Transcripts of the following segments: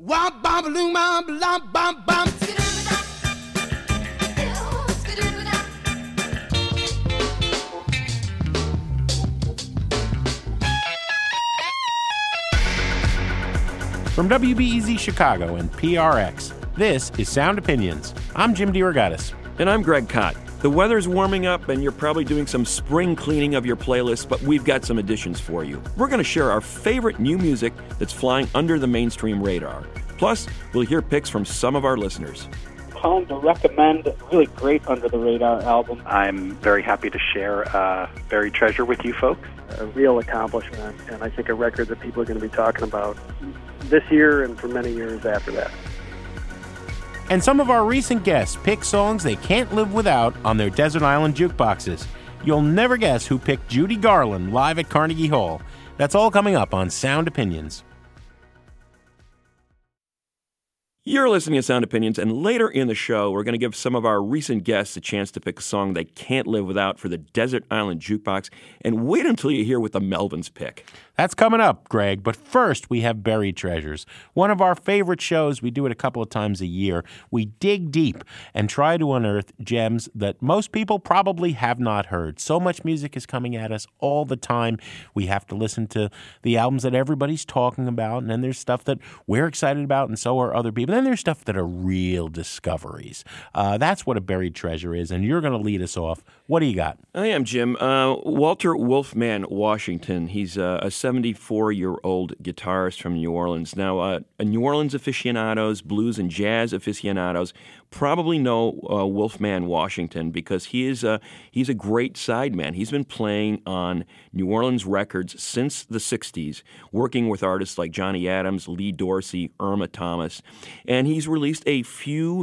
Womp bom balloon bom bom bom bom. From WBEZ Chicago and PRX, this is Sound Opinions. I'm Jim DeRogatis. And I'm Greg Kot. The weather's warming up, and you're probably doing some spring cleaning of your playlist, but we've got some additions for you. We're going to share our favorite new music that's flying under the mainstream radar. Plus, we'll hear picks from some of our listeners. Calling to recommend a really great under-the-radar album. I'm very happy to share Buried Treasure with you folks. A real accomplishment, and I think a record that people are going to be talking about this year and for many years after that. And some of our recent guests pick songs they can't live without on their Desert Island jukeboxes. You'll never guess who picked Judy Garland live at Carnegie Hall. That's all coming up on Sound Opinions. You're listening to Sound Opinions, and later in the show, we're going to give some of our recent guests a chance to pick a song they can't live without for the Desert Island Jukebox. And wait until you hear what the Melvins pick. That's coming up, Greg. But first, we have Buried Treasures. One of our favorite shows. We do it a couple of times a year. We dig deep and try to unearth gems that most people probably have not heard. So much music is coming at us all the time. We have to listen to the albums that everybody's talking about, and then there's stuff that we're excited about, and so are other people. And then there's stuff that are real discoveries. That's what a Buried Treasure is, and you're going to lead us off. What do you got? I am, Jim. Walter Wolfman Washington. He's a 74-year-old guitarist from New Orleans. Now, New Orleans aficionados, blues and jazz aficionados probably know Wolfman Washington because he's a great sideman. He's been playing on New Orleans records since the 60s, working with artists like Johnny Adams, Lee Dorsey, Irma Thomas, and he's released a few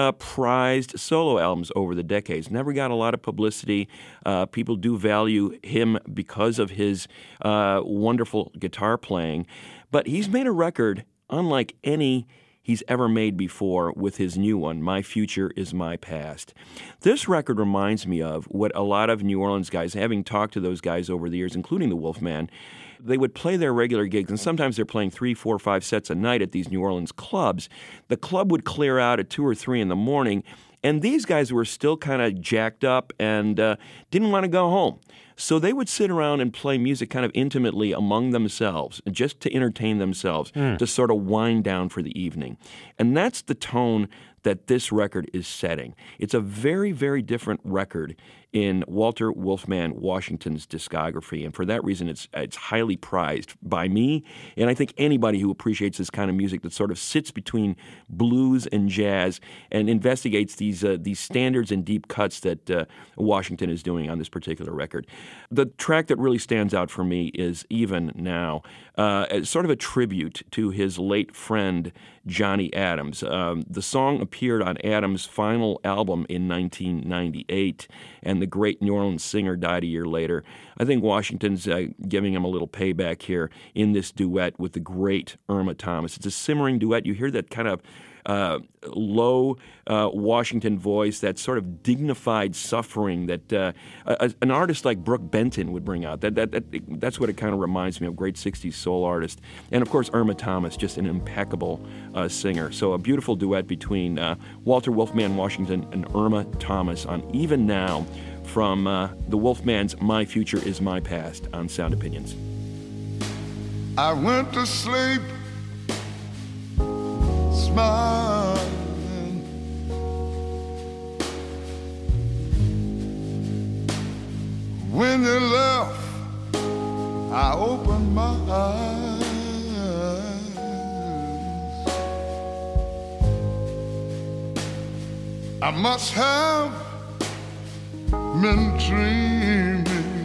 prized solo albums over the decades. Never got a lot of publicity. People do value him because of his wonderful guitar playing, but he's made a record unlike any he's ever made before with his new one, My Future Is My Past. This record reminds me of what a lot of New Orleans guys, having talked to those guys over the years, including the Wolfman, they would play their regular gigs, and sometimes they're playing 3, 4, 5 sets a night at these New Orleans clubs. The club would clear out at 2 or 3 in the morning, and these guys were still kind of jacked up and didn't want to go home. So they would sit around and play music kind of intimately among themselves, just to entertain themselves, to sort of wind down for the evening. And that's the tone that this record is setting. It's a very, very different record in Walter Wolfman Washington's discography, and for that reason it's highly prized by me, and I think anybody who appreciates this kind of music that sort of sits between blues and jazz and investigates these standards and deep cuts that Washington is doing on this particular record. The track that really stands out for me is Even Now, as sort of a tribute to his late friend Johnny Adams. The song appeared on Adams' final album in 1998, and the great New Orleans singer died a year later. I think Washington's giving him a little payback here in this duet with the great Irma Thomas. It's a simmering duet. You hear that kind of low Washington voice, that sort of dignified suffering that an artist like Brooke Benton would bring out. That's what it kind of reminds me of, great 60s soul artist. And, of course, Irma Thomas, just an impeccable singer. So a beautiful duet between Walter Wolfman Washington and Irma Thomas on Even Now from the Wolfman's My Future Is My Past on Sound Opinions. I went to sleep smiling. When you left, I opened my eyes. I must have been dreaming.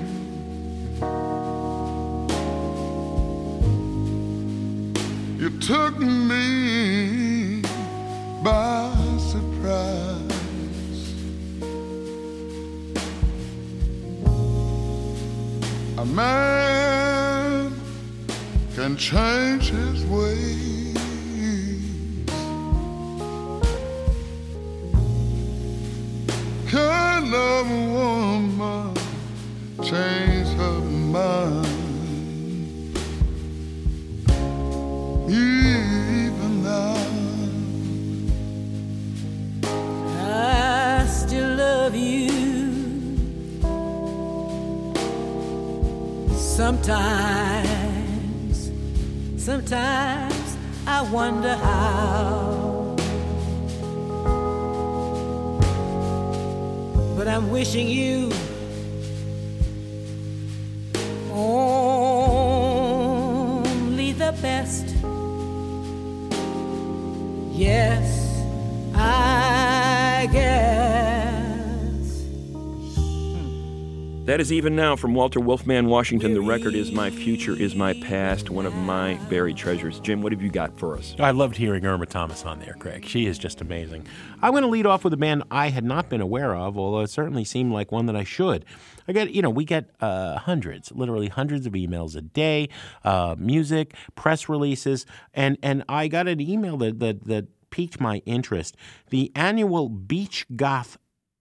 You took me by surprise. A man can change his ways. Can a woman change her mind? Even now. Sometimes I wonder how, but I'm wishing you only the best. Yes, I guess. That is Even Now from Walter Wolfman Washington. The record is My Future Is My Past, one of my buried treasures. Jim, what have you got for us? I loved hearing Irma Thomas on there, Greg. She is just amazing. I'm going to lead off with a band I had not been aware of, although it certainly seemed like one that I should. We get literally hundreds of emails a day, music, press releases, and I got an email that piqued my interest. The annual Beach Goth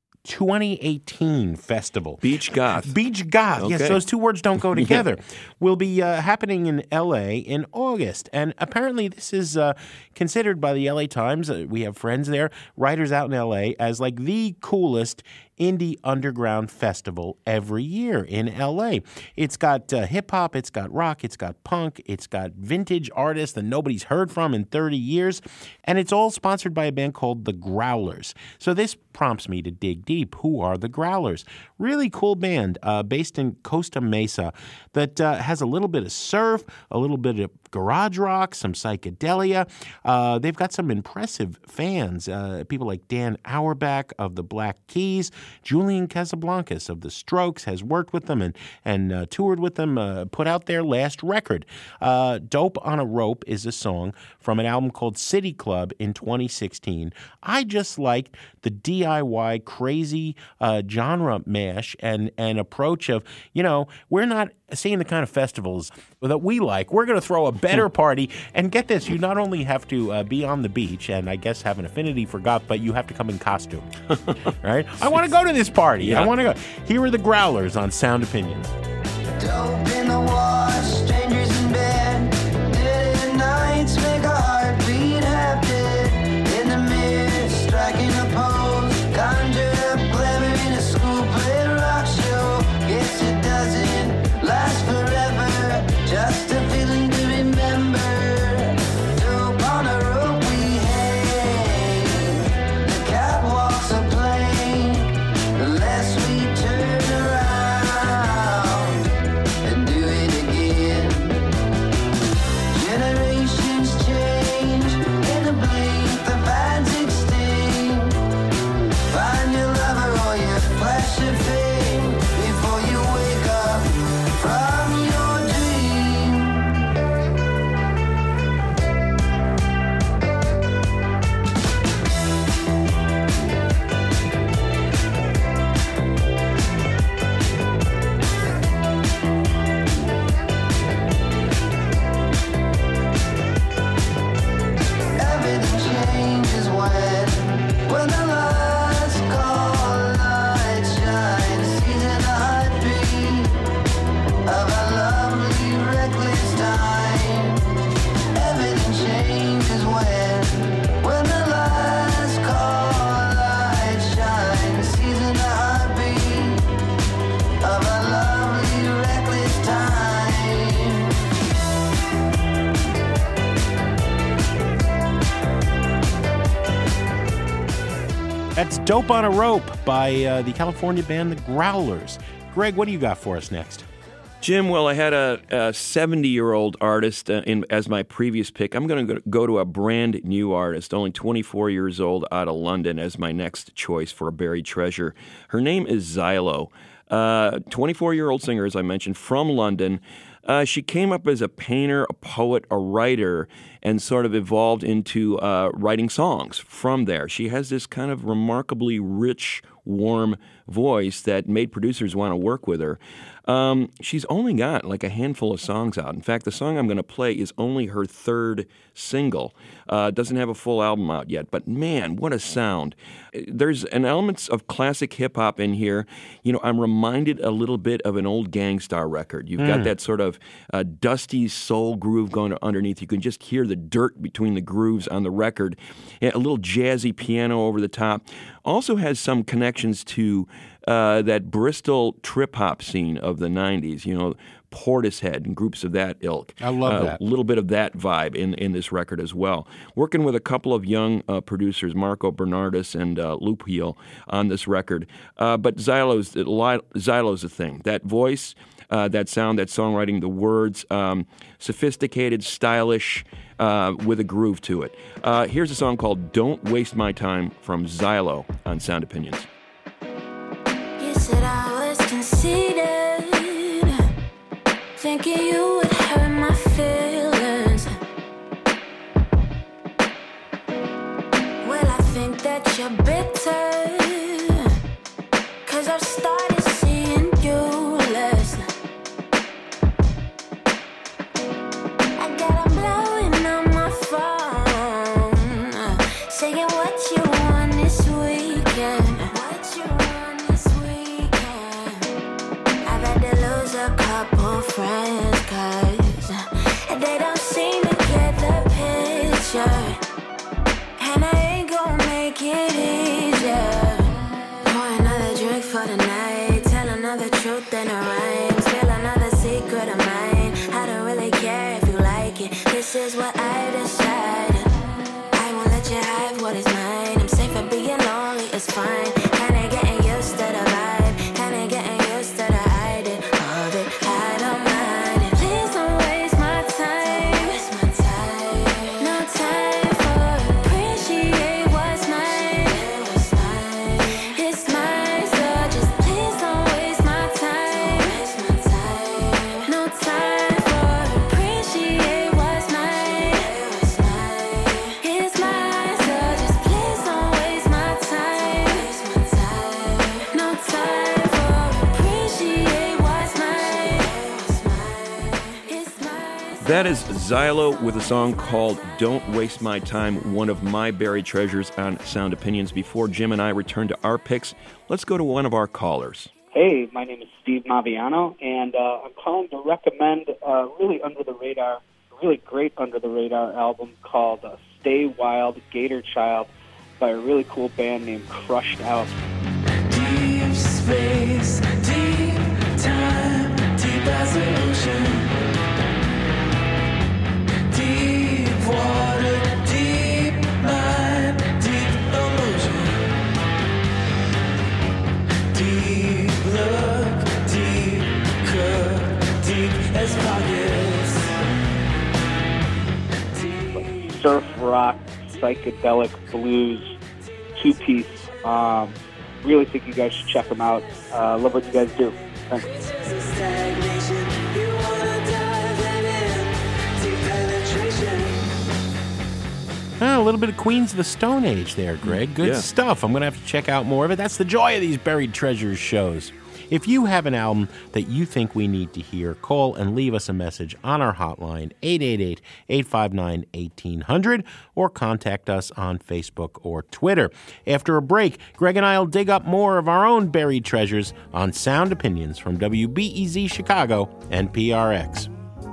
2018 festival. Beach Goth. Beach Goth. Okay. Yes, those two words don't go together. Will be happening in L.A. in August. And apparently this is considered by the L.A. Times, we have friends there, writers out in L.A., as like the coolest indie underground festival every year in L.A. It's got hip-hop, it's got rock, it's got punk, it's got vintage artists that nobody's heard from in 30 years, and it's all sponsored by a band called The Growlers. So this prompts me to dig deep. Who are The Growlers? Really cool band based in Costa Mesa that has a little bit of surf, a little bit of garage rock, some psychedelia. They've got some impressive fans, people like Dan Auerbach of the Black Keys. Julian Casablancas of the Strokes has worked with them and toured with them, put out their last record. Dope on a Rope is a song from an album called City Club in 2016. I just liked the DIY crazy genre mash and approach of, we're not seeing the kind of festivals that we like. We're going to throw a better party. And get this, you not only have to be on the beach and I guess have an affinity for goth, but you have to come in costume. Right? I want to go to this party. Yeah. I want to go. Here are The Growlers on Sound Opinions. Dope in the wash, strangers in bed. Dead nights make a heartbeat happen. In the mirror, striking a pose. Conjured up glamour in a school play rock show. Guess it doesn't last forever. Just a feeling to remember. Dope on a rope we hang. The catwalks are plain. The less we turn around and do it again. Generations change in a blink. The bands extinct. Find your lover or your flash of fame before you wake up from your dream. Everything changes when the lights call, light shine, season the heartbeat of a lovely reckless time. Everything changes when the lights call, light shine, season the heartbeat of a lovely reckless time. That's Dope on a Rope by the California band The Growlers. Greg, what do you got for us next? Jim, well, I had a 70-year-old artist as my previous pick. I'm going to go to a brand new artist, only 24 years old, out of London, as my next choice for a buried treasure. Her name is Xylo. 24-year-old singer, as I mentioned, from London. She came up as a painter, a poet, a writer, and sort of evolved into writing songs from there. She has this kind of remarkably rich, warm voice that made producers want to work with her. She's only got like a handful of songs out. In fact, the song I'm going to play is only her third single. Doesn't have a full album out yet, but man, what a sound. There's an elements of classic hip-hop in here. I'm reminded a little bit of an old Gang Starr record. You've got that sort of dusty soul groove going underneath. You can just hear the dirt between the grooves on the record. A little jazzy piano over the top. Also has some connections to that Bristol trip-hop scene of the 90s. Portishead and groups of that ilk. I love that. A little bit of that vibe in this record as well. Working with a couple of young producers, Marco Bernardis and Lou Peel, on this record. But Xylo's the thing. That voice, that sound, that songwriting, the words, sophisticated, stylish, with a groove to it. Here's a song called Don't Waste My Time from Xylo on Sound Opinions. You said I was conceited, thinking you would hurt my feelings. Well, I think that you're bitter, 'cause I've started seeing you less. I got 'em blowing on my phone, saying what you want this weekend. What you want this weekend. I've had to lose a couple friends, 'cause they don't seem to get the picture. And I ain't gonna make it easier. Pour another drink for the night, tell another truth in a rhyme, spill another secret of mine. I don't really care if you like it, this is what I decided. I won't let you have what is mine. I'm safe at being lonely, it's fine. Kinda getting used to the vibe, kinda getting used to the idea of it. I don't mind it. Please don't waste my time. Waste my time. No time for appreciate what's mine. It's mine, so just please don't waste my time. Waste my time. No time for appreciate what's mine. It's mine, so just please don't waste my time. Waste my time. No time for appreciate what's mine. It's mine. That is Xylo with a song called Don't Waste My Time, one of my buried treasures on Sound Opinions. Before Jim and I return to our picks, let's go to one of our callers. Hey, my name is Steve Maviano, and I'm calling to recommend a really great under-the-radar album called Stay Wild, Gator Child by a really cool band named Crushed Out. Deep space, deep time, deep as the ocean. Deep water, deep mind, deep emotion. Deep look, deep cut, deep as pockets. Surf rock, psychedelic blues, two-piece. Really think you guys should check them out. Love what you guys do. Thanks. Stagnation, you wanna dive in, deep penetration. A little bit of Queens of the Stone Age there, Greg. Good Yeah. stuff. I'm going to have to check out more of it. That's the joy of these Buried Treasures shows. If you have an album that you think we need to hear, call and leave us a message on our hotline, 888-859-1800, or contact us on Facebook or Twitter. After a break, Greg and I will dig up more of our own buried treasures on Sound Opinions from WBEZ Chicago and PRX.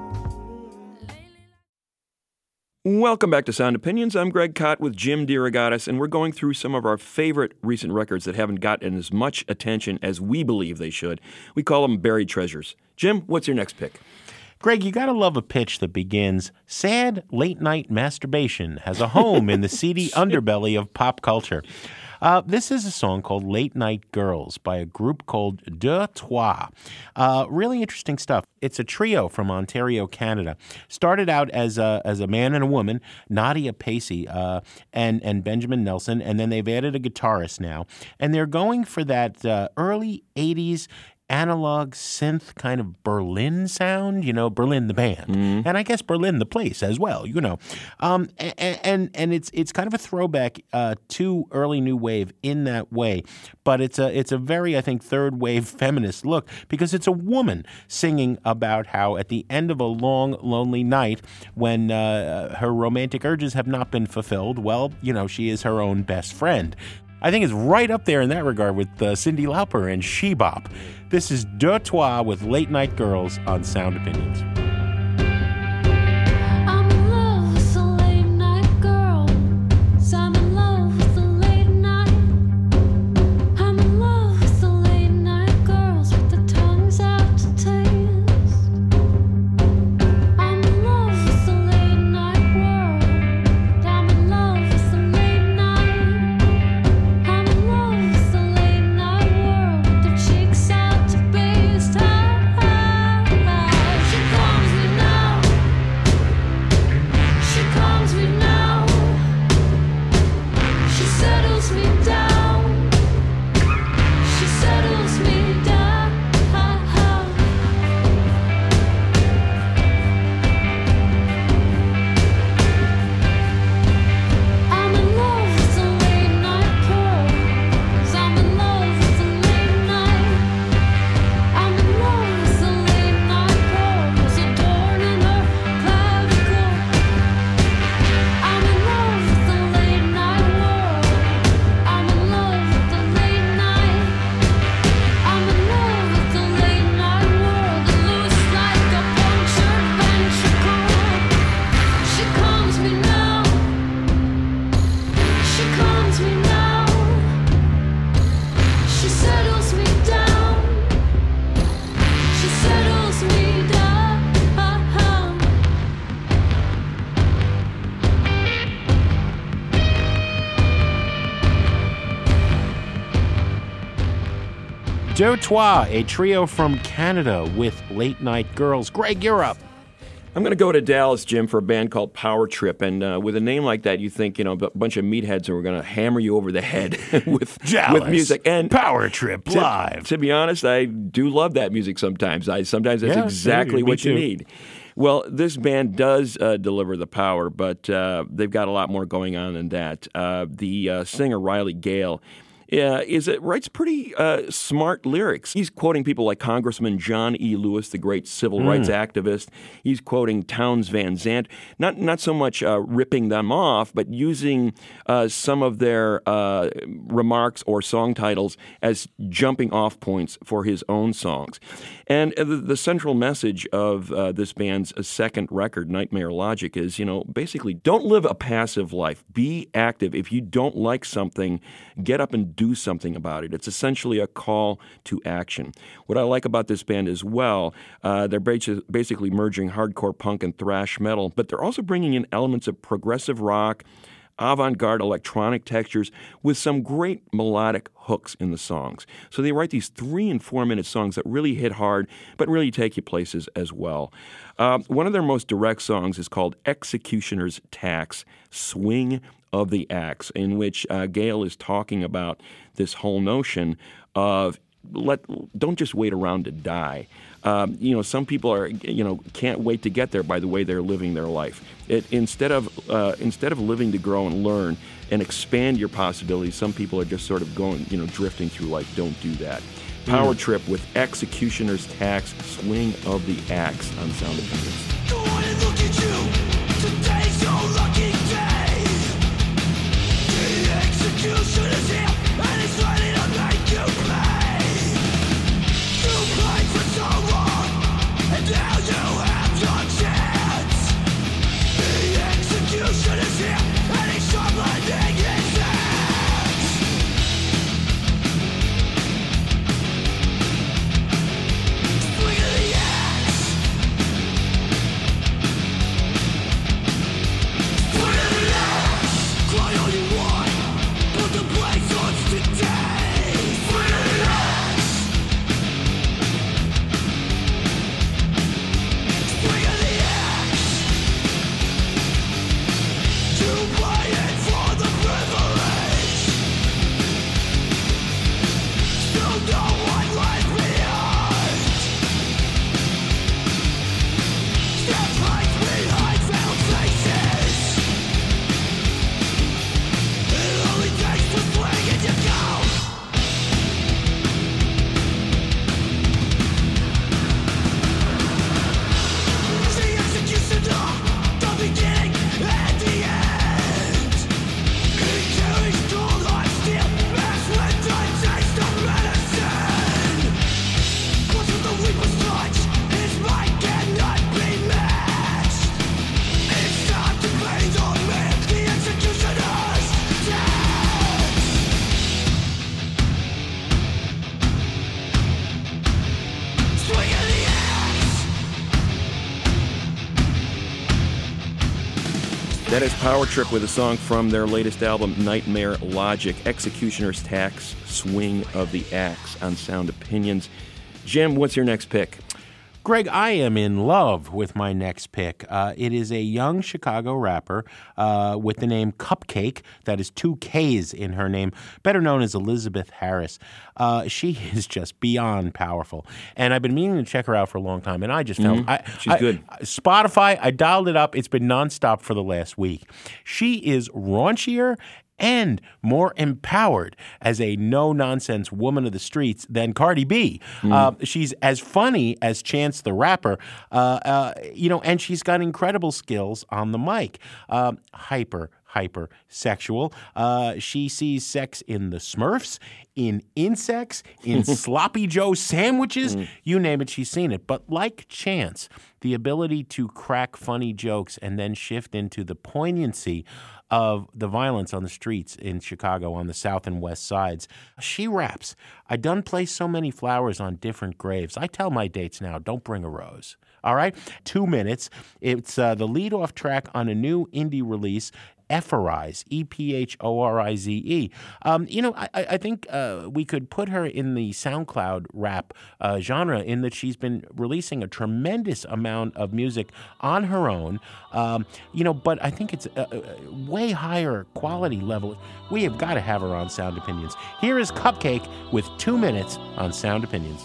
Welcome back to Sound Opinions. I'm Greg Kot with Jim DeRogatis, and we're going through some of our favorite recent records that haven't gotten as much attention as we believe they should. We call them buried treasures. Jim, what's your next pick? Greg, you gotta love a pitch that begins, sad late-night masturbation has a home in the seedy underbelly of pop culture. This is a song called Late Night Girls by a group called Deux Trois. Really interesting stuff. It's a trio from Ontario, Canada. Started out as a man and a woman, Nadia Pacey and Benjamin Nelson, and then they've added a guitarist now. And they're going for that early 80s analog synth kind of Berlin sound, Berlin the band, and I guess Berlin the place as well, and it's kind of a throwback to early new wave in that way, but it's a very, I think, third wave feminist look, because it's a woman singing about how at the end of a long, lonely night when her romantic urges have not been fulfilled, well, she is her own best friend. I think it's right up there in that regard with Cyndi Lauper and She Bop. This is Deux Trois with Late Night Girls on Sound Opinions. I'm in love with the late night girl. I'm in love with the late night. I'm in love with the late night girls with the tongues out to taste. Deux Trois, a trio from Canada with Late Night Girls. Greg, you're up. I'm going to go to Dallas, Jim, for a band called Power Trip. And with a name like that, you think, a bunch of meatheads are going to hammer you over the head with music. And Power Trip live. To be honest, I do love that music sometimes. Sometimes that's exactly me what you too. need. Well, this band does deliver the power, but they've got a lot more going on than that. The singer, Riley Gale, writes pretty smart lyrics. He's quoting people like Congressman John E. Lewis, the great civil rights activist. He's quoting Townes Van Zandt, not so much ripping them off, but using some of their remarks or song titles as jumping off points for his own songs. And the central message of this band's second record, Nightmare Logic, is, basically don't live a passive life. Be active. If you don't like something, get up and do something about it. It's essentially a call to action. What I like about this band as well, they're basically merging hardcore punk and thrash metal, but they're also bringing in elements of progressive rock, avant-garde electronic textures with some great melodic hooks in the songs. So they write these 3 and 4 minute songs that really hit hard, but really take you places as well. One of their most direct songs is called Executioner's Tax, Swing of the Axe, in which Gale is talking about this whole notion of don't just wait around to die. Some people can't wait to get there by the way they're living their life. Instead of living to grow and learn and expand your possibilities, some people are just sort of going, drifting through life. Don't do that. Power Trip with Executioner's Tax, Swing of the Axe on Sound Opinions. Go on and look at you. Today's your lucky day. The execution is here, and it's ready to make you pay. You played for so long, and now you have your chance. The execution is here, and he's sharpening his axe. Swing of the axe. Swing of the axe. Cry all you want, but the blade starts today. Swing of the axe. Swing of the axe. You buy it for the privilege. Still no one left behind. Step right behind veiled faces. It only takes one swing and you go. The executioner, the beginning and the end. He carries cold hard steel, as with the taste of medicine. What's with the reaper's touch? His might cannot be matched. It's time to pay the man, the executioner's tax. Swing of the axe. That is Power Trip with a song from their latest album, Nightmare Logic, Executioner's Tax, Swing of the Axe on Sound Opinions. Jim, what's your next pick? Greg, I am in love with my next pick. It is a young Chicago rapper with the name Cupcake. That is 2 Ks in her name, better known as Elizabeth Harris. She is just beyond powerful. And I've been meaning to check her out for a long time, and I just felt... She's good. Spotify, I dialed it up. It's been nonstop for the last week. She is raunchier and more empowered as a no-nonsense woman of the streets than Cardi B. She's as funny as Chance the Rapper, and she's got incredible skills on the mic. Hyper sexual. She sees sex in the Smurfs, in insects, in Sloppy Joe sandwiches. You name it, she's seen it. But like Chance, the ability to crack funny jokes and then shift into the poignancy of the violence on the streets in Chicago on the south and west sides. She raps, "I done placed so many flowers on different graves. I tell my dates now, don't bring a rose." All right? 2 minutes. It's the lead-off track on a new indie release, Ephorize, Ephorize. I think we could put her in the SoundCloud rap genre in that she's been releasing a tremendous amount of music on her own, but I think it's a way higher quality level. We have got to have her on Sound Opinions. Here is Cupcake with 2 minutes on Sound Opinions.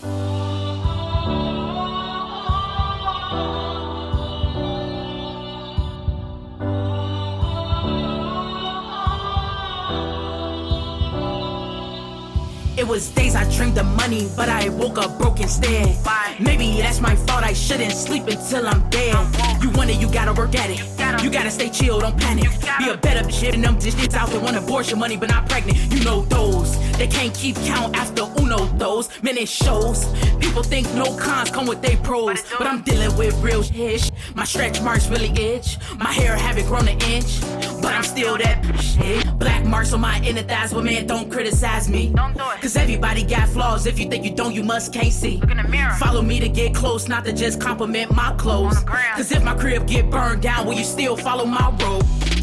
It was days I dreamed of money, but I woke up broke instead. Maybe that's my fault, I shouldn't sleep until I'm dead. You want it, you gotta work at it. You gotta stay chill, don't panic. Be a better shit than them shits out there want abortion money but not pregnant. You know those, they can't keep count after uno those. Man, it shows. People think no cons come with they pros, but I'm dealing with real shit. My stretch marks really itch. My hair haven't grown an inch, but I'm still that shit. Black marks on my inner thighs, but man, don't criticize me. Don't do it. Cause everybody got flaws. If you think you don't, you must can't see. Look in the mirror. Follow me to get close, not to just compliment my clothes. Cause if my crib get burned down, will you still follow my road?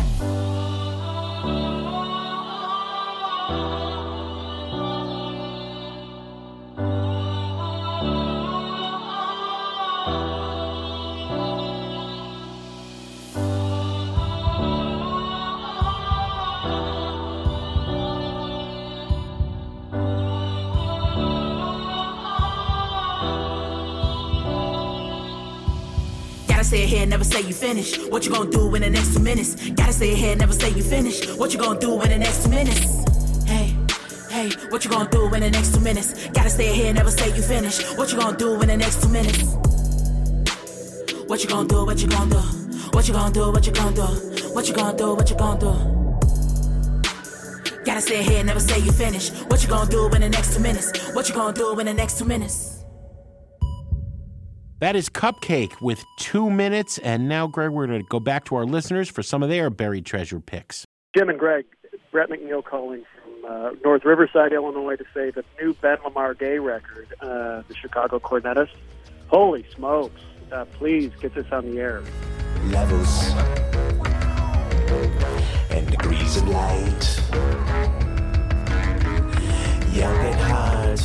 Stay ahead, never say you finish. What you gonna do in the next 2 minutes? Gotta stay ahead, never say you finish. What you gonna do in the next 2 minutes? Hey, what you gonna do in the next 2 minutes? Gotta stay ahead, never say you finish. What you gonna do in the next 2 minutes? What you gonna do, what you gonna do? What you gonna do, what you gonna do? What you gonna do, what you gonna do? Gotta stay ahead, never say you finish. What you gonna do in the next 2 minutes? What you gonna do in the next 2 minutes? That is Cupcake with 2 minutes. And now, Greg, we're going to go back to our listeners for some of their buried treasure picks. Jim and Greg, Brett McNeil calling from North Riverside, Illinois, to say the new Ben Lamar Gay record, the Chicago Cornetist. Holy smokes. Please get this on the air. Levels and degrees of light. Young at heart,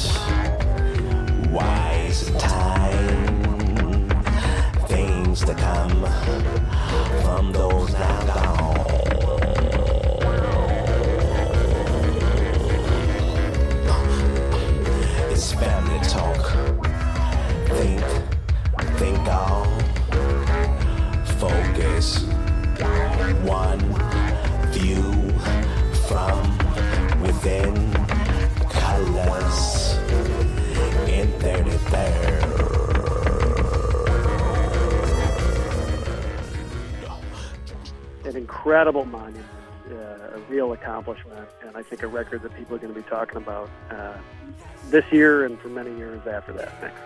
wise in time. Things to come from those now gone. It's family talk. Think all. Focus. One view from within. Colors in 33rd. An incredible monument, a real accomplishment, and I think a record that people are going to be talking about this year and for many years after that. Thanks.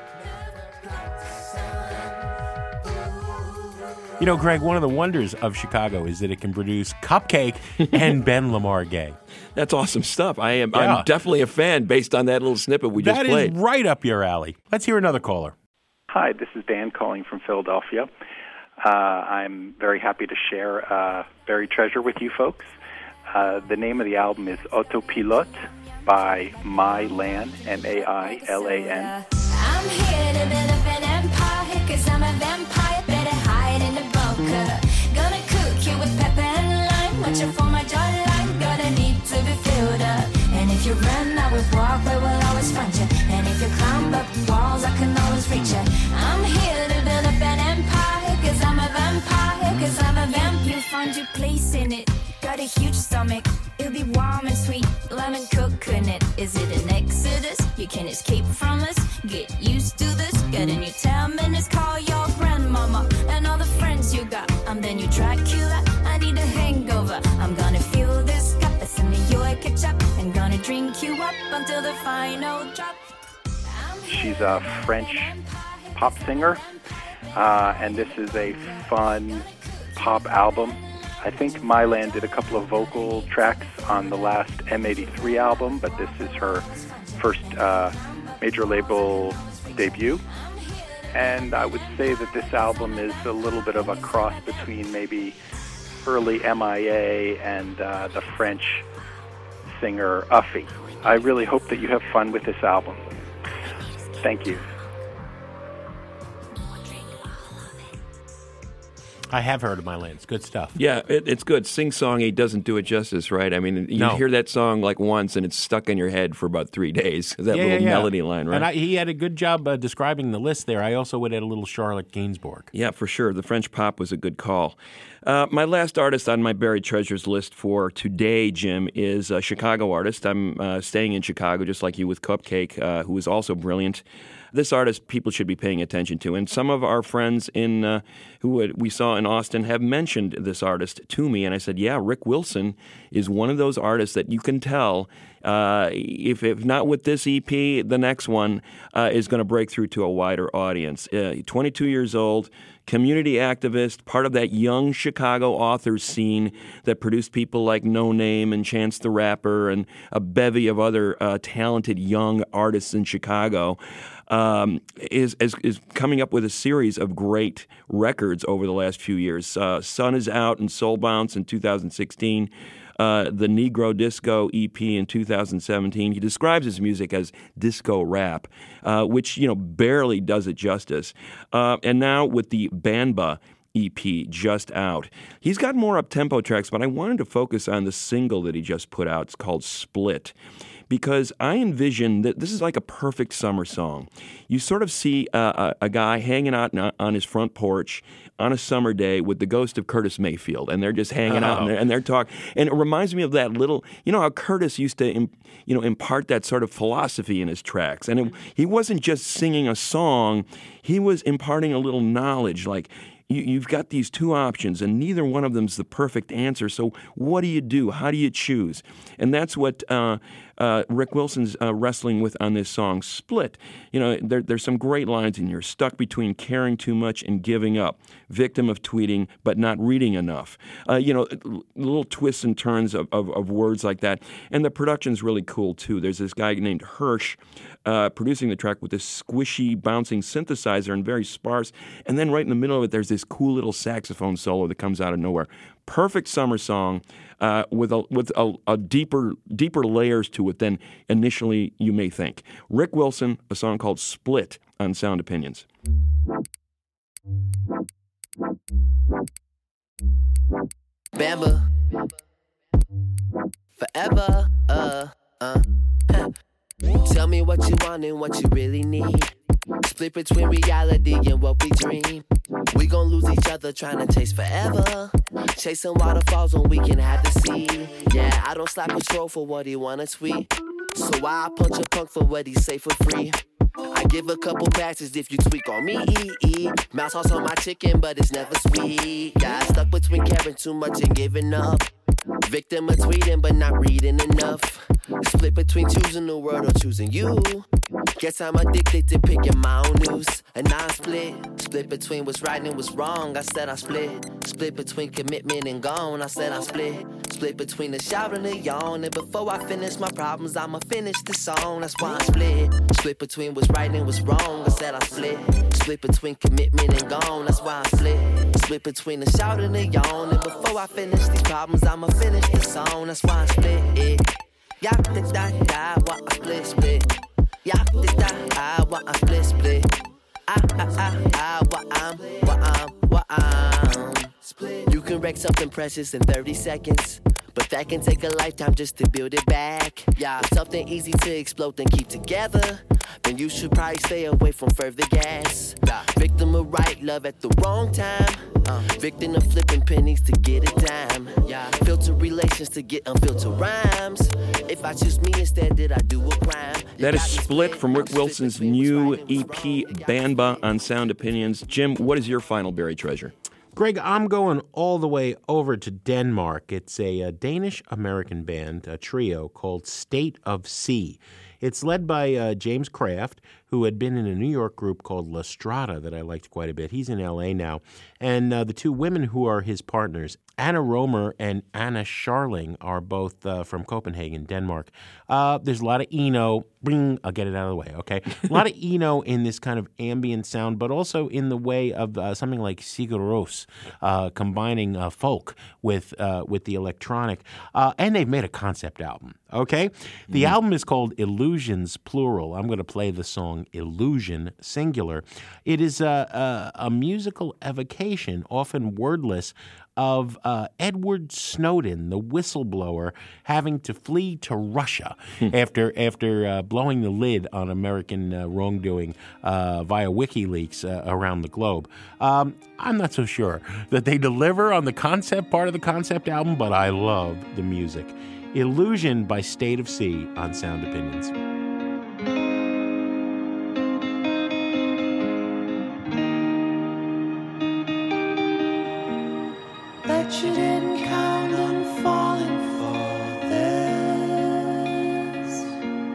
You know, Greg, one of the wonders of Chicago is that it can produce Cupcake and Ben Lamar Gay. That's awesome stuff. I'm definitely a fan based on that little snippet we just played. That is right up your alley. Let's hear another caller. Hi, this is Dan calling from Philadelphia. I'm very happy to share Buried Treasure with you folks. The name of the album is Autopilot by Mylan, M-A-I-L-A-N. I'm here to build up an empire, 'cause I'm a vampire, better hide in the bunker. Gonna cook you with pepper and lime, watching for my jawline, gonna need to be filled up. And if you run, I will walk, I will always find you. And if you climb up walls, I can always reach you. I'm here to build up an empire, 'cause I'm a vampire, 'cause I'm a vamp. You find your place in it, got a huge stomach, it'll be warm and sweet, lemon coconut. Is it an exodus? You can escape from us, get used to this. Get in your 10 minutes, call your grandmama and all the friends you got. I'm the new Dracula, I need a hangover. I'm gonna fill this cup, it's a New York ketchup, and gonna drink you up until the final drop. She's a French pop singer, and this is a fun pop album. I think Mylan did a couple of vocal tracks on the last M83 album, but this is her first major label debut. And I would say that this album is a little bit of a cross between maybe early MIA and the French singer Uffy. I really hope that you have fun with this album. Thank you. I have heard of My Land. It's good stuff. Yeah, it's good. Sing-songy doesn't do it justice, right? I mean, you hear that song like once, and it's stuck in your head for about 3 days. That little melody line, right? And he had a good job describing the list there. I also would add a little Charlotte Gainsbourg. Yeah, for sure. The French pop was a good call. My last artist on my Buried Treasures list for today, Jim, is a Chicago artist. I'm staying in Chicago, just like you with Cupcake, who is also brilliant. This artist people should be paying attention to. And some of our friends who we saw in Austin have mentioned this artist to me. And I said, yeah, Rick Wilson is one of those artists that you can tell, if not with this EP, the next one is going to break through to a wider audience. 22 years old, community activist, part of that young Chicago authors scene that produced people like No Name and Chance the Rapper and a bevy of other talented young artists in Chicago. Is coming up with a series of great records over the last few years. Sun is Out and Soul Bounce in 2016. The Negro Disco EP in 2017. He describes his music as disco rap, which barely does it justice. And now with the Banba EP just out. He's got more up-tempo tracks, but I wanted to focus on the single that he just put out. It's called Split. Because I envision that this is like a perfect summer song. You sort of see a guy hanging out on his front porch on a summer day with the ghost of Curtis Mayfield, and they're just hanging out and they're talking. And it reminds me of that little, how Curtis used to, impart that sort of philosophy in his tracks. And he wasn't just singing a song; he was imparting a little knowledge, like. You've got these two options, and neither one of them's the perfect answer. So what do you do? How do you choose? And that's what Rick Wilson's wrestling with on this song, Split. There's some great lines in here. Stuck between caring too much and giving up. Victim of tweeting, but not reading enough. Little twists and turns of words like that. And the production's really cool, too. There's this guy named Hirsch producing the track with this squishy, bouncing synthesizer and very sparse. And then right in the middle of it, there's this cool little saxophone solo that comes out of nowhere. Perfect summer song with a deeper layers to it than initially you may think. Rick Wilson, a song called Split on Sound Opinions. Bamba forever. Tell me what you want and what you really need. Split between reality and what we dream. We gon' lose each other trying to chase forever. Chasing waterfalls when we can have the sea. Yeah, I don't slap patrol for what he wanna tweet. So why I punch a punk for what he say for free? I give a couple passes if you tweak on me. Mouse sauce on my chicken, but it's never sweet. Got stuck between caring too much and giving up. Victim of tweeting, but not reading enough. Split between choosing the world or choosing you. Guess I'm addicted to picking my own news. And now I split between what's right and what's wrong. I said I split between commitment and gone. I said I split between the shout and the yawn. And before I finish my problems, I'ma finish the song. That's why I split between what's right and what's wrong. I said I split between commitment and gone. That's why I split between the shout and the yawn. And before I finish these problems, I'ma finish the song. That's why I split it. Yeah, da why I split. Yeah, da why I split. What I'm split. You can wreck something precious in 30 seconds, but that can take a lifetime just to build it back. Yeah, if something easy to explode then keep together, then you should probably stay away from further gas. Victim of right love at the wrong time. Victim of flipping pennies to get a dime. Filter relations to get unfiltered rhymes. If I choose me instead, did I do a crime? That is Split from Rick Wilson's new EP, Banba, on Sound Opinions. Jim, what is your final buried treasure? Greg, I'm going all the way over to Denmark. It's a Danish-American band, a trio called State of Sea. It's led by James Kraft, who had been in a New York group called La Strada that I liked quite a bit. He's in L.A. now. And the two women who are his partners, Anna Romer and Anna Scharling, are both from Copenhagen, Denmark. There's a lot of Eno. Bring, I'll get it out of the way, okay? A lot of Eno in this kind of ambient sound, but also in the way of something like Sigur Rós, combining folk with the electronic. And they've made a concept album, okay? The album is called Illusions, plural. I'm going to play the song Illusion, singular. It is a musical evocation, often wordless, of Edward Snowden, the whistleblower, having to flee to Russia after blowing the lid on American wrongdoing via WikiLeaks around the globe. I'm not so sure that they deliver on the concept part of the concept album, but I love the music. Illusion by State of Sea on Sound Opinions. Bet you didn't count on falling for this.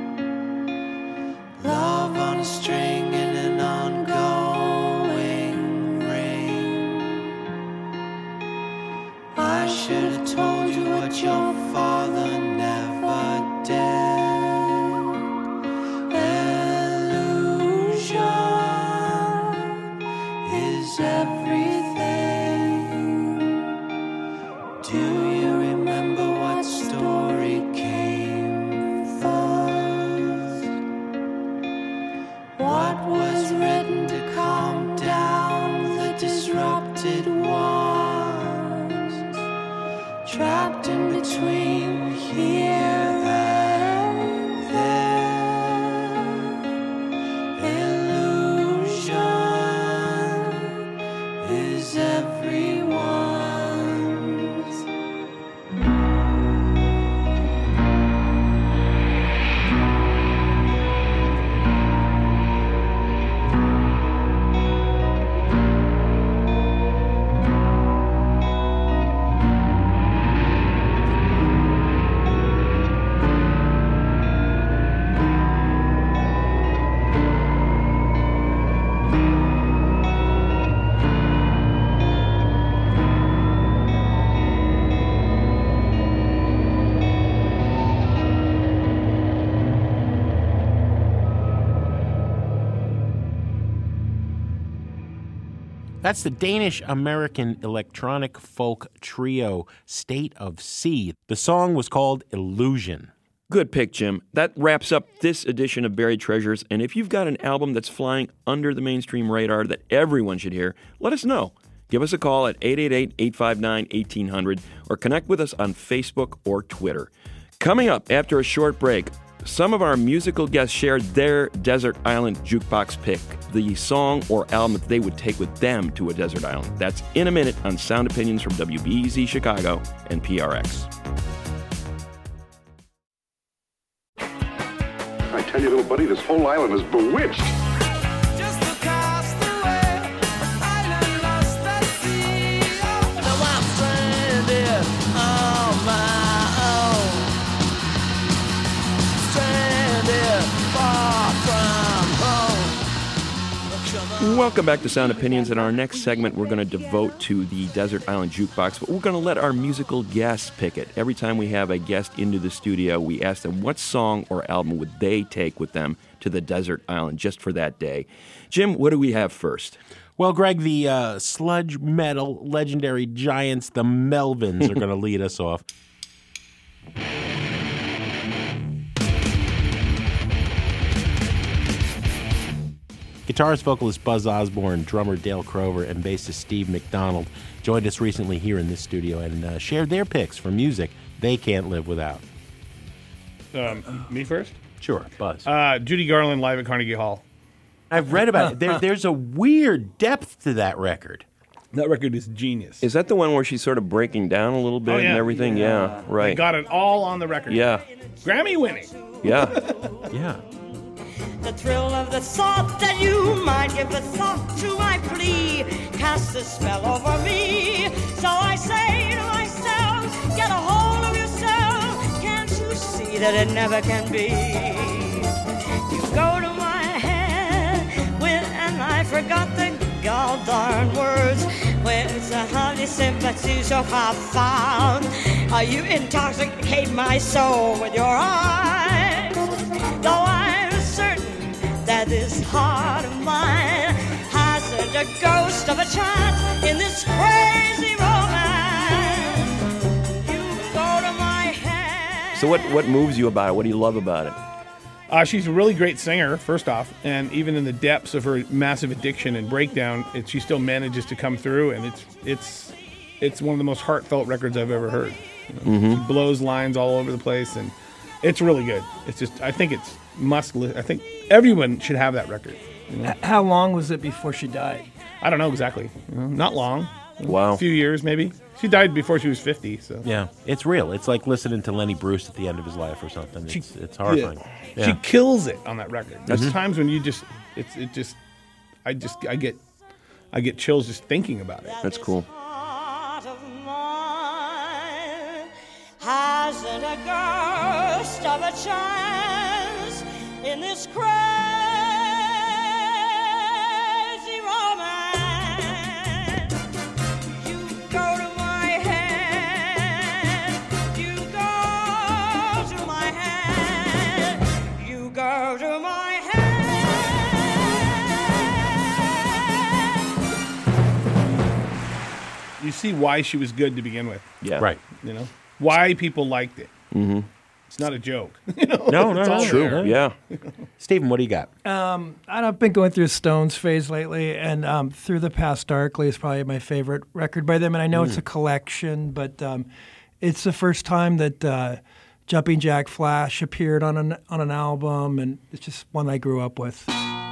Love on a string and an ongoing ring. I should have told you what your father never did. Illusion is everything. Do you remember what story came first? What was written to calm down the disrupted ones? Trapped in between here and there. Illusion is everyone's. That's the Danish-American electronic folk trio State of Sea. The song was called Illusion. Good pick, Jim. That wraps up this edition of Buried Treasures, and if you've got an album that's flying under the mainstream radar that everyone should hear, let us know. Give us a call at 888-859-1800 or connect with us on Facebook or Twitter. Coming up after a short break, some of our musical guests shared their desert island jukebox pick, the song or album that they would take with them to a desert island. That's in a minute on Sound Opinions from WBEZ Chicago and PRX. I tell you, little buddy, this whole island is bewitched. Welcome back to Sound Opinions. In our next segment, we're going to devote to the Desert Island Jukebox, but we're going to let our musical guests pick it. Every time we have a guest into the studio, we ask them what song or album would they take with them to the desert island just for that day. Jim, what do we have first? Well, Greg, the sludge metal legendary giants, the Melvins, are going to lead us off. Guitarist, vocalist Buzz Osborne, drummer Dale Crover, and bassist Steve McDonald joined us recently here in this studio and shared their picks for music they can't live without. Me first? Sure, Buzz. Judy Garland live at Carnegie Hall. I've read about it. There's a weird depth to that record. That record is genius. Is that the one where she's sort of breaking down a little bit and everything? Yeah, right. They got it all on the record. Yeah. Grammy winning. Yeah. Yeah. The thrill of the thought that you might give the thought to my plea cast a spell over me. So I say to myself, get a hold of yourself. Can't you see that it never can be? go to my head when and I forgot the goddamn words. When it's a honey sympathy so far found, you intoxicate my soul with your eyes. Though I'm certain that this heart of mine hasn't a ghost of a chance in this crazy romance. You go to my head. So what moves you about it? What do you love about it? She's a really great singer, first off, and even in the depths of her massive addiction and breakdown, she still manages to come through, and it's one of the most heartfelt records I've ever heard. She blows lines all over the place, and it's really good. It's just, I think it's I think everyone should have that record. How long was it before she died? I don't know exactly. Not long. Wow. A few years, maybe. She died before she was 50, so. Yeah, it's real. It's like listening to Lenny Bruce at the end of his life or something. It's horrifying. Yeah. She kills it on that record. There's times when you just, I get chills just thinking about it. That's cool. Heart of mine hasn't a ghost of a chance in this crazy romance. You go to my head, you go to my head, you go to my head. You see why she was good to begin with. Yeah. Right. Why people liked it. Mm-hmm. It's not a joke. No, It's all True. there. Yeah. Stephen, what do you got? I've been going through a Stones phase lately, and Through the Past Darkly is probably my favorite record by them. And I know it's a collection, but it's the first time that Jumping Jack Flash appeared on an album, and it's just one I grew up with.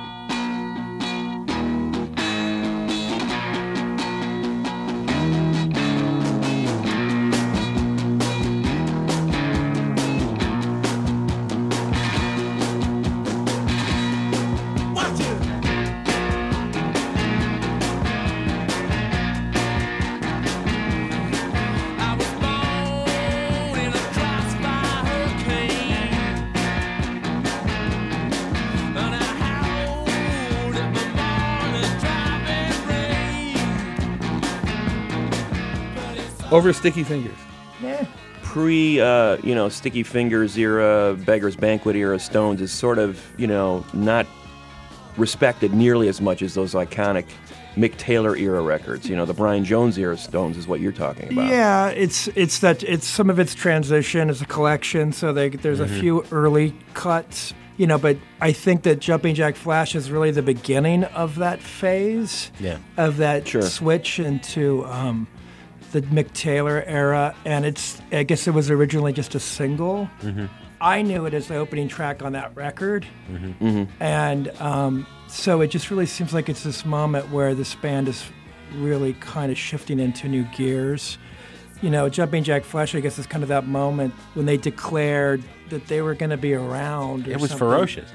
Over Sticky Fingers. Pre, Sticky Fingers era, Beggar's Banquet era Stones is sort of, not respected nearly as much as those iconic Mick Taylor era records. The Brian Jones era Stones is what you're talking about. Yeah, it's some of its transition is a collection, so there's a few early cuts, but I think that Jumping Jack Flash is really the beginning of that phase, of that switch into the Mick Taylor era, and I guess it was originally just a single. I knew it as the opening track on that record, and so it just really seems like it's this moment where this band is really kind of shifting into new gears. Jumping Jack Flash, I guess, is kind of that moment when they declared that they were going to be around. It was ferocious.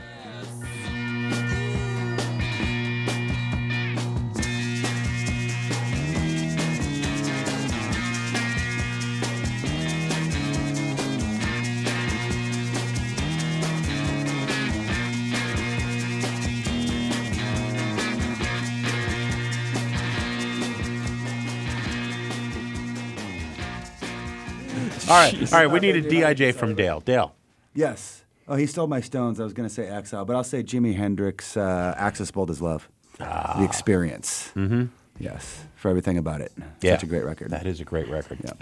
All right. We need a DIJ from Dale. Dale. Yes. Oh, he stole my Stones. I was going to say Exile, but I'll say Jimi Hendrix, Axis Bold as Love. The Experience. Mm-hmm. Yes. For everything about it. Yeah. Such a great record. That is a great record. Yeah.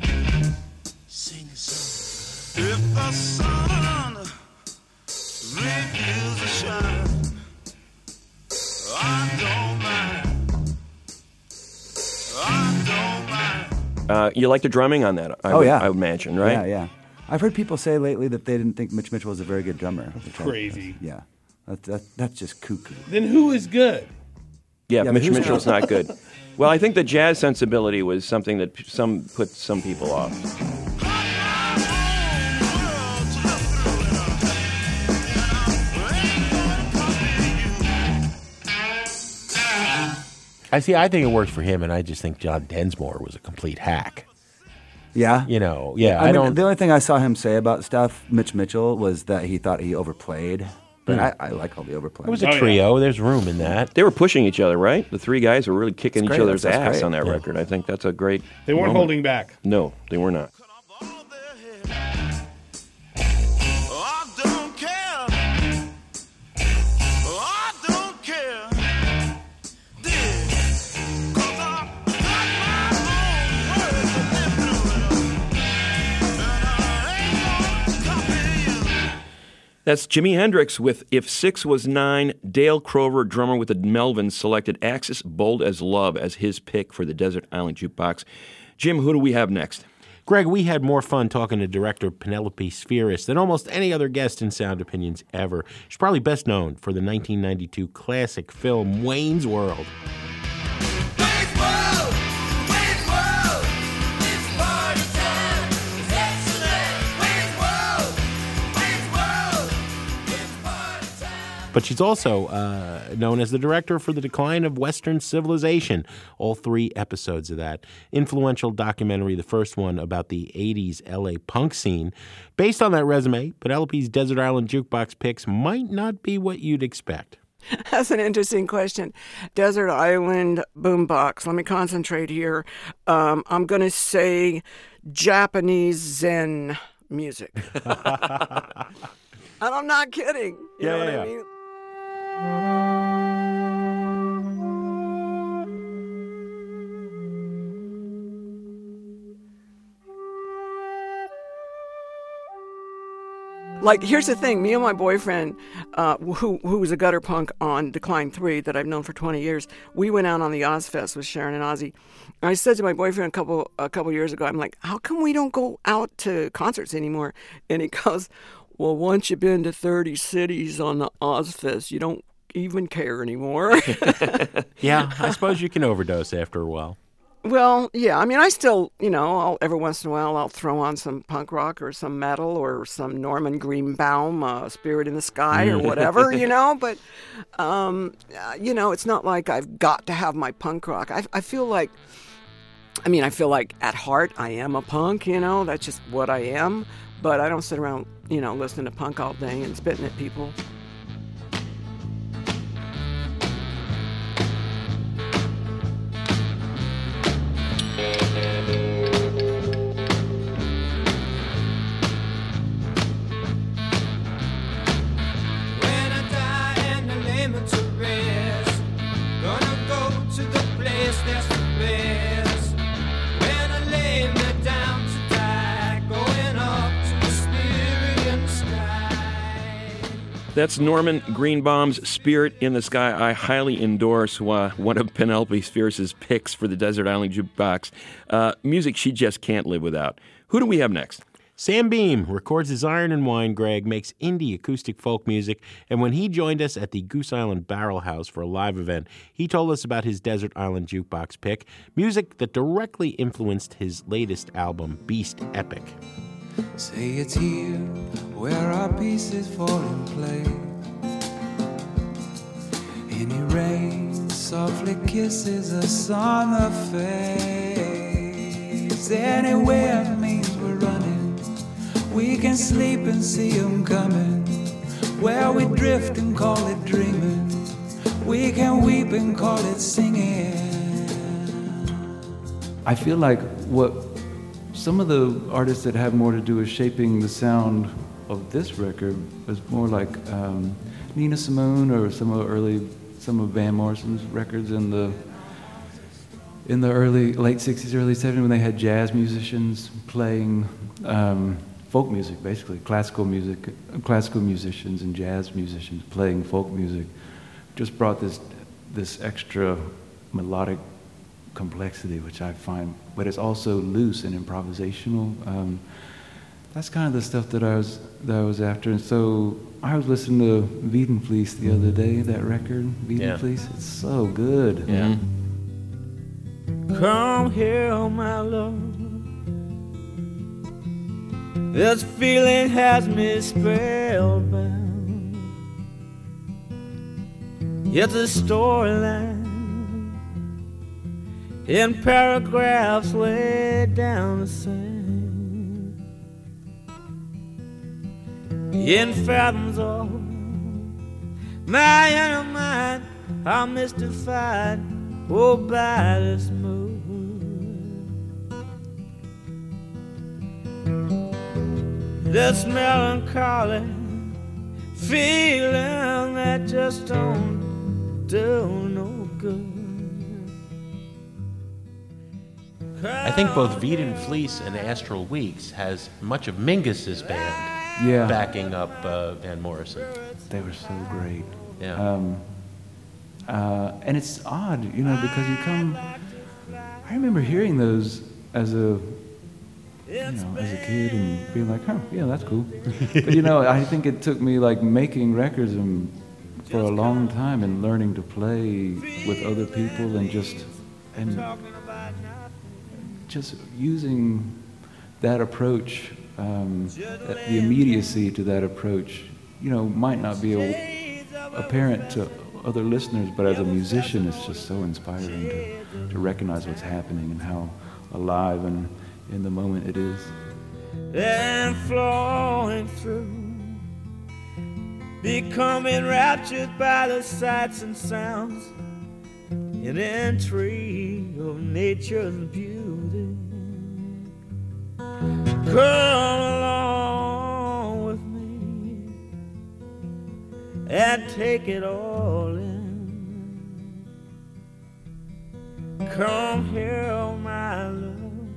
If the sun refuses to shine, I don't mind. You like the drumming on that? I would imagine, right? Yeah. I've heard people say lately that they didn't think Mitch Mitchell was a very good drummer. Crazy. Yeah. That's just cuckoo. Then who is good? Yeah, Mitch Mitchell's not good. Well, I think the jazz sensibility was something that put some people off. I think it worked for him, and I just think John Densmore was a complete hack. Yeah? I mean, don't... The only thing I saw him say about stuff, Mitch Mitchell, was that he thought he overplayed But I like all the overplaying. It was a trio. There's room in that. They were pushing each other, right? The three guys were really kicking That's each great. other's That's ass great. on that Yeah. record. I think that's a great They weren't moment. holding back. No, they were not. That's Jimi Hendrix with If 6 Was 9. Dale Crover, drummer with the Melvins, selected Axis Bold as Love as his pick for the Desert Island Jukebox. Jim, who do we have next? Greg, we had more fun talking to director Penelope Spheris than almost any other guest in Sound Opinions ever. She's probably best known for the 1992 classic film Wayne's World. But she's also known as the director for The Decline of Western Civilization, all 3 episodes of that. Influential documentary, the first one about the 80s LA punk scene. Based on that resume, Penelope's Desert Island Jukebox picks might not be what you'd expect. That's an interesting question. Desert Island Boombox. Let me concentrate here. I'm going to say Japanese Zen music. And I'm not kidding. You know what I mean? Like, here's the thing. Me and my boyfriend, who was a gutter punk on Decline 3 that I've known for 20 years, we went out on the Ozfest with Sharon and Ozzy. And I said to my boyfriend a couple years ago, I'm like, how come we don't go out to concerts anymore? And he goes, well, once you've been to 30 cities on the Ozfest, you don't even care anymore. Yeah, I suppose you can overdose after a while. Well, yeah. I mean, I still, every once in a while I'll throw on some punk rock or some metal or some Norman Greenbaum, Spirit in the Sky or whatever, But, it's not like I've got to have my punk rock. I feel like at heart I am a punk, That's just what I am. But I don't sit around, listening to punk all day and spitting at people. That's Norman Greenbaum's Spirit in the Sky. I highly endorse one of Penelope Spheris' picks for the Desert Island Jukebox. Music she just can't live without. Who do we have next? Sam Beam records his Iron and Wine, Greg, makes indie acoustic folk music, and when he joined us at the Goose Island Barrel House for a live event, he told us about his Desert Island Jukebox pick, music that directly influenced his latest album, Beast Epic. Say it's here where our pieces fall in place. Any rain softly kisses us on the face. Anywhere means we're running. We can sleep and see them coming. Where we drift and call it dreaming. We can weep and call it singing. I feel like what some of the artists that have more to do with shaping the sound of this record was more like Nina Simone or some of Van Morrison's records in the late 60s, early 70s when they had jazz musicians playing folk music, basically classical musicians and jazz musicians playing folk music. Just brought this extra melodic complexity, which I find, but it's also loose and improvisational. That's kind of the stuff that I was after. And so I was listening to Wiedenflies the other day, that record, Wiedenflies. It's so good. Yeah. Come here, my love. This feeling has me spellbound. It's a storyline in paragraphs laid down the sand. In fathoms of My inner mind, I'm mystified, oh, by this mood. This melancholy feeling that just don't do no good. I think both Veed and Fleece and Astral Weeks has much of Mingus's band Yeah. backing up Van Morrison. They were so great. Yeah. And it's odd, you know, because you come. I remember hearing those as a kid and being like, "Oh, yeah, that's cool." But you know, I think it took me like making records and for a long time and learning to play with other people and just using that approach, the immediacy to that approach, you know, might not be apparent to other listeners, but as a musician, it's just so inspiring to recognize what's happening and how alive and in the moment it is. And flowing through, becoming enraptured by the sights and sounds and intrigue of nature's beauty. Come along with me and take it all in. Come here, my love.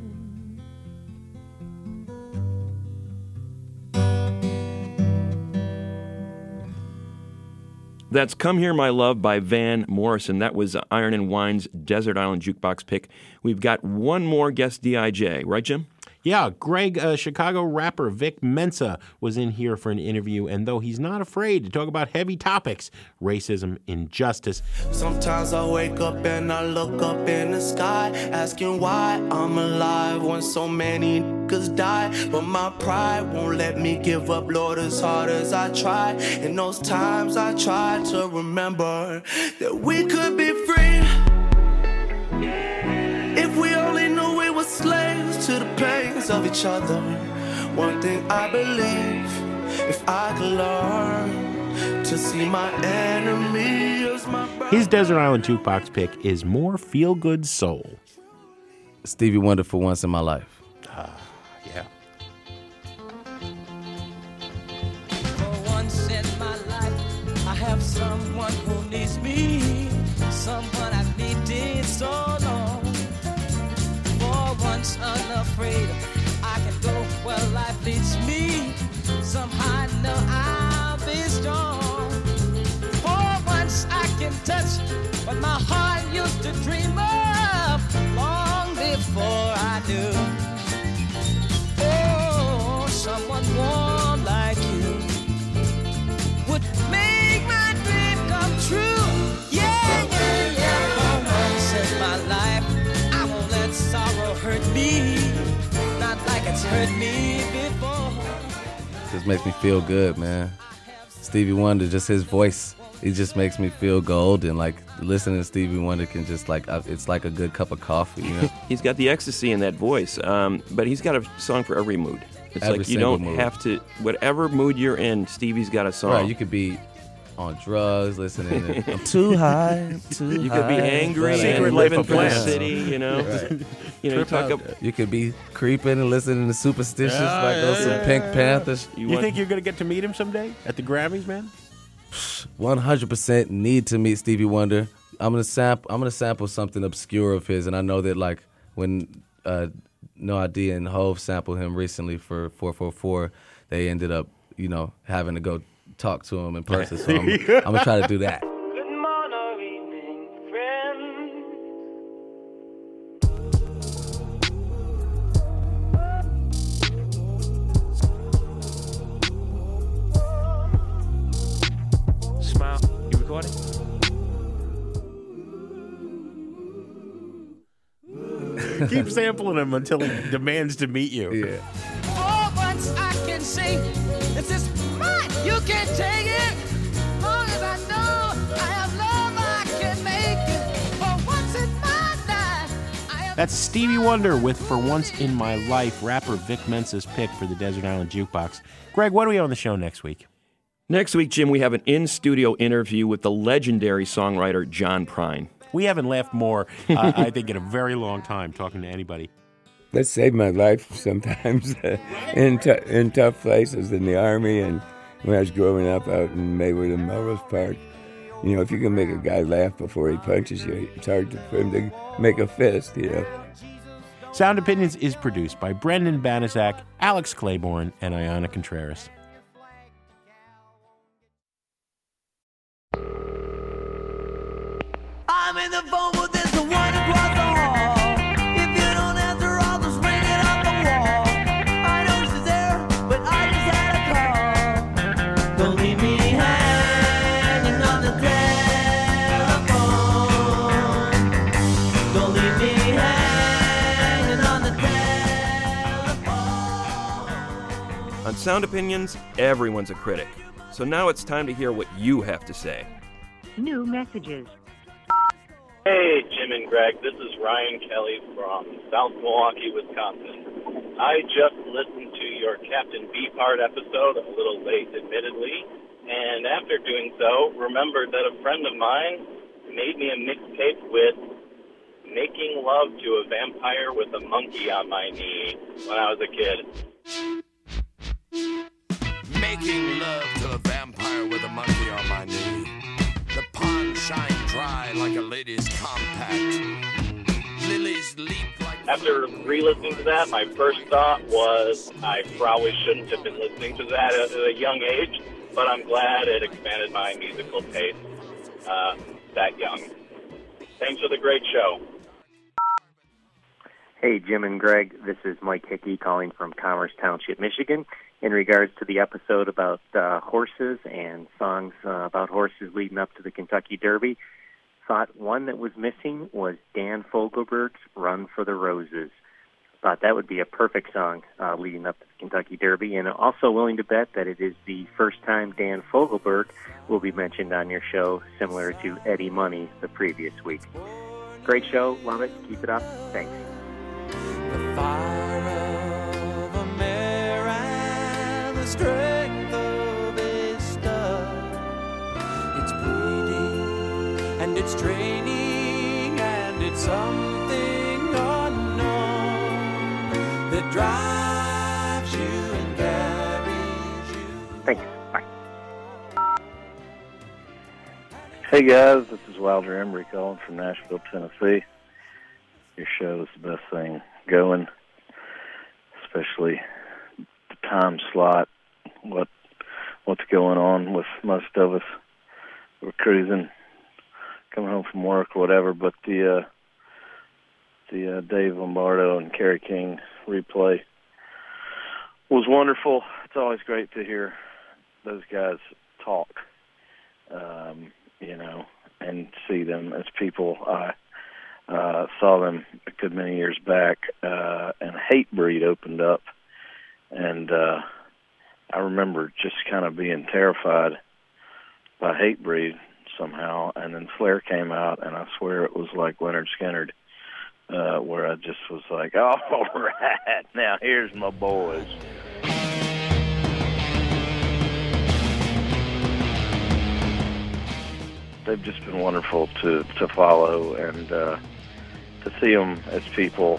That's Come Here, My Love by Van Morrison. That was Iron and Wine's Desert Island Jukebox pick. We've got one more guest DIJ, right, Jim? Yeah, Greg, Chicago rapper Vic Mensa was in here for an interview, and though he's not afraid to talk about heavy topics, racism, injustice. Sometimes I wake up and I look up in the sky, asking why I'm alive when so many niggas die. But my pride won't let me give up, Lord, as hard as I try. In those times I try to remember that we could be free if we only knew we were slaves to the pains of each other. One thing I believe, if I could learn to see my enemy as my brother. His Desert Island Jukebox pick is More Feel Good Soul. Stevie Wonder, For Once in My Life. Yeah. For once in my life, I have someone who needs me, someone I've needed so long. For once unafraid, I can go where life leads me. Somehow I know I'll be strong. For once I can touch what my heart used to dream of long before I knew. Oh, someone warm like you would make my dream come true. Yeah, yeah, yeah. For once in my life, I won't let sorrow hurt me, not like it's hurt me before. Just makes me feel good, man. Stevie Wonder, just his voice, it just makes me feel golden. Like listening to Stevie Wonder can just like, it's like a good cup of coffee, you know? He's got the ecstasy in that voice, but he's got a song for every mood. It's Every like you single don't mood. have to, whatever mood you're in, Stevie's got a song. Right, you could be on drugs, listening to I'm too high, too You high. could be angry Secret and life living of for the plants. city, you know. Right. You know, you talk up. You could be creeping and listening to Superstitious, like those some Pink Panthers. You think you're going to get to meet him someday at the Grammys, man? 100% need to meet Stevie Wonder. I'm gonna sample something obscure of his, and I know that like when No ID and Hove sampled him recently for 444, they ended up, you know, having to go talk to him in person. So I'm gonna try to do that. Smile. You recording? Keep sampling him until he demands to meet you. Yeah. For once I can say, this is mine, you can't take it. Long as I know I have love, I can make it. For once in my life, That's Stevie Wonder with For Once in My Life, rapper Vic Mensa's pick for the Desert Island Jukebox. Greg, what do we have on the show next week? Next week, Jim, we have an in-studio interview with the legendary songwriter John Prine. We haven't laughed more, I think, in a very long time talking to anybody. That saved my life sometimes in tough places in the Army and when I was growing up out in Maywood and Melrose Park. You know, if you can make a guy laugh before he punches you, it's hard for him to make a fist, you know. Sound Opinions is produced by Brendan Banaszak, Alex Claiborne, and Ayanna Contreras. I'm in the phone with this one across the hall. If you don't answer, I'll just ring it off the wall. I know she's there, but I just had a call. Don't leave me hanging on the telephone. Don't leave me hanging on the telephone. On Sound Opinions, everyone's a critic. So now it's time to hear what you have to say. New messages. Hey, Jim and Greg, this is Ryan Kelly from South Milwaukee, Wisconsin. I just listened to your Captain Beefheart episode, a little late, admittedly, and after doing so, remembered that a friend of mine made me a mixtape with Making Love to a Vampire with a Monkey on My Knee when I was a kid. Making love to a vampire with a monkey on my knee. The pond shine dry like a lady's compact. Lilies leap like... After re-listening to that, my first thought was I probably shouldn't have been listening to that at a young age, but I'm glad it expanded my musical taste that young. Thanks for the great show. Hey, Jim and Greg, this is Mike Hickey calling from Commerce Township, Michigan. In regards to the episode about horses and songs about horses leading up to the Kentucky Derby, thought one that was missing was Dan Fogelberg's Run for the Roses. Thought that would be a perfect song leading up to the Kentucky Derby, and also willing to bet that it is the first time Dan Fogelberg will be mentioned on your show, similar to Eddie Money the previous week. Great show, love it, keep it up, thanks. The fire of a mare and the strength of its stud. It's breeding and it's training and it's something unknown that drives you and carries you. Thanks. Bye. Hey guys, this is Wilder Embry calling from Nashville, Tennessee. Your show is the best thing going, especially the time slot, what's going on with most of us. We're cruising, coming home from work or whatever, but the Dave Lombardo and Kerry King replay was wonderful. It's always great to hear those guys talk, and see them as people. I saw them a good many years back, and Hatebreed opened up, and I remember just kind of being terrified by Hatebreed somehow, and then Flair came out, and I swear it was like Leonard Skinner, where I just was like, all right, now here's my boys. They've just been wonderful to follow and to see them as people,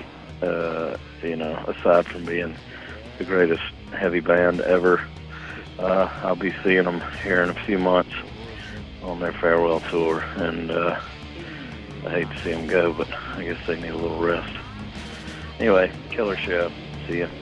aside from being the greatest heavy band ever. I'll be seeing them here in a few months on their farewell tour, and I hate to see them go, but I guess they need a little rest. Anyway, killer show. See ya.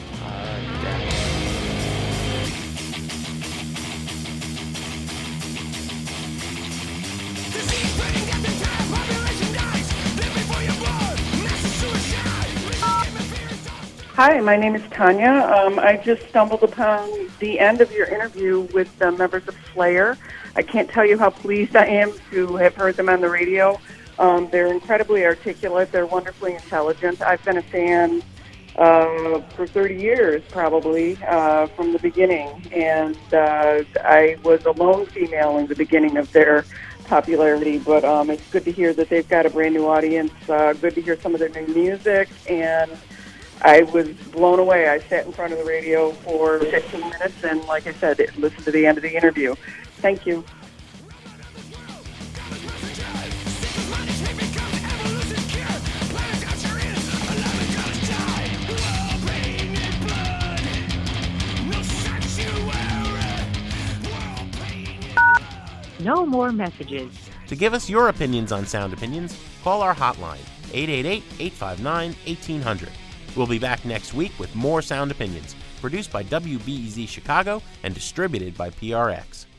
Hi, my name is Tanya. I just stumbled upon the end of your interview with the members of Slayer. I can't tell you how pleased I am to have heard them on the radio. They're incredibly articulate. They're wonderfully intelligent. I've been a fan for 30 years, probably, from the beginning. And I was a lone female in the beginning of their popularity, but it's good to hear that they've got a brand new audience. Good to hear some of their new music, and I was blown away. I sat in front of the radio for 15 minutes, and like I said, listened to the end of the interview. Thank you. No more messages. To give us your opinions on Sound Opinions, call our hotline, 888-859-1800. We'll be back next week with more Sound Opinions, produced by WBEZ Chicago and distributed by PRX.